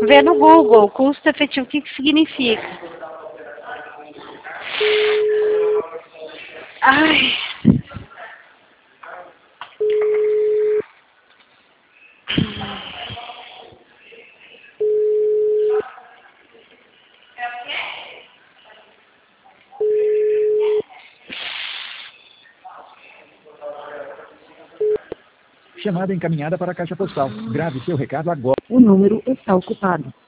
Vê no Google, custo efetivo, o que que significa? Ai. Chamada encaminhada para a caixa postal. Grave seu recado agora. O número está ocupado.